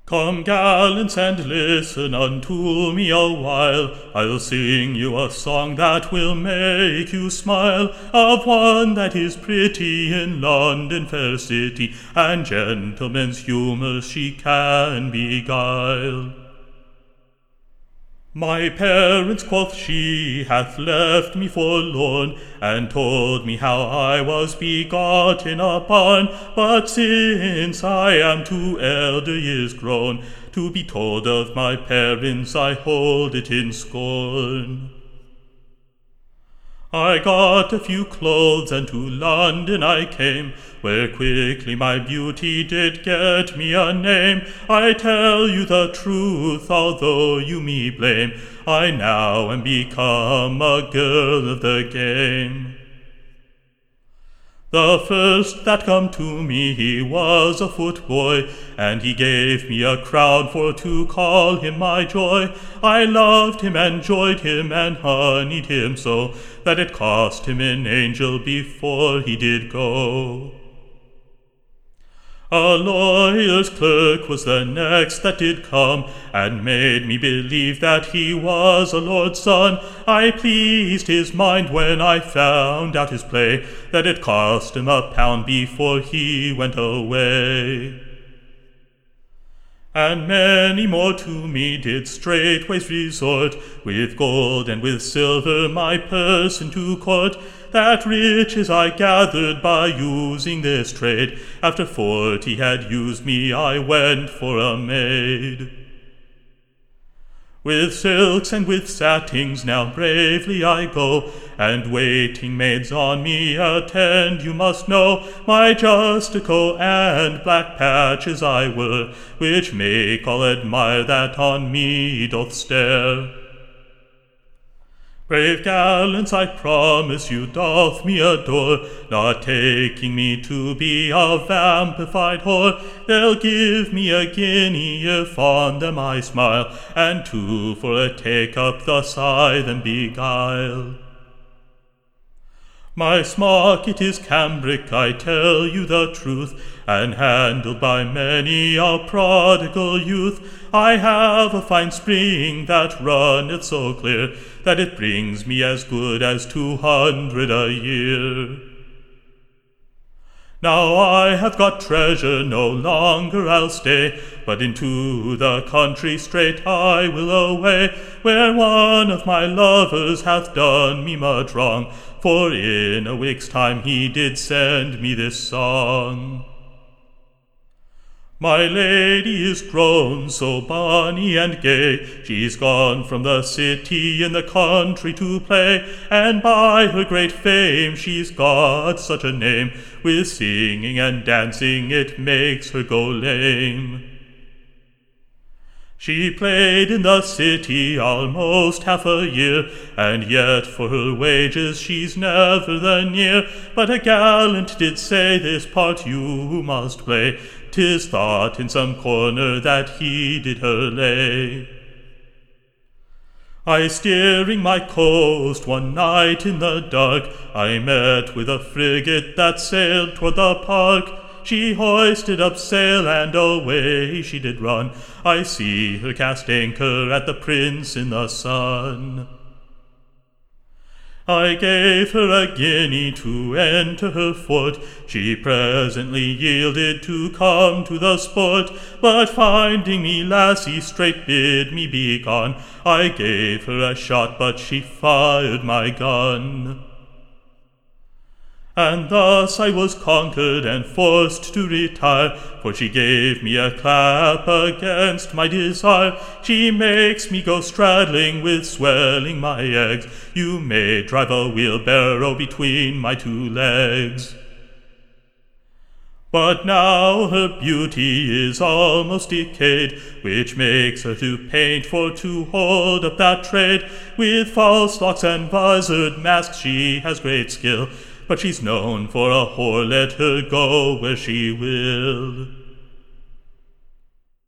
Come, gallants, and listen unto me a while. I'll sing you a song that will make you smile, of one that is pretty in London fair city, and gentlemen's humour she can beguile. My parents, quoth she, hath left me forlorn, and told me how I was begot in a barn. But since I am to elder years grown, to be told of my parents I hold it in scorn. I got a few clothes, and to London I came, where quickly my beauty did get me a name. I tell you the truth, although you me blame, I now am become a girl of the game. The first that come to me, he was a footboy, and he gave me a crown for to call him my joy. I loved him and joyed him and honeyed him so, that it cost him an angel before he did go. A lawyer's clerk was the next that did come, and made me believe that he was a lord's son. I pleased his mind when I found out his play, that it cost him £1 before he went away. And many more to me did straightways resort, with gold and with silver my person to court, that riches I gathered by using this trade. After 40 had used me, I went for a maid. With silks and with satins now bravely I go, and waiting maids on me attend. You must know my justico and black patches I wear, which make all admire that on me doth stare. Brave gallants, I promise you, doth me adore, not taking me to be a vampified whore. They'll give me a guinea if on them I smile, and 2 for a take-up, thus I them beguile. My smock it is cambric, I tell you the truth, and handled by many a prodigal youth. I have a fine spring that runneth so clear, that it brings me as good as 200 a year. Now I have got treasure, no longer I'll stay, but into the country straight I will away, where one of my lovers hath done me much wrong, for in a week's time he did send me this song. My lady is grown so bonny and gay, she's gone from the city in the country to play, and by her great fame she's got such a name, with singing and dancing it makes her go lame. She played in the city almost half a year, and yet for her wages she's never the near. But a gallant did say, this part you must play, 'tis thought in some corner that he did her lay. I steering my coast one night in the dark, I met with a frigate that sailed toward the park. She hoisted up sail and away she did run, I see her cast anchor at the Prince in the Sun. I gave her a guinea to enter her fort, she presently yielded to come to the sport, but finding me lassie straight bid me be gone. I gave her a shot, but she fired my gun. And thus I was conquered and forced to retire, for she gave me a clap against my desire. She makes me go straddling with swelling my eggs, you may drive a wheelbarrow between my 2 legs. But now her beauty is almost decayed, which makes her to paint for to hold up that trade. With false locks and visored masks she has great skill, but she's known for a whore, let her go where she will.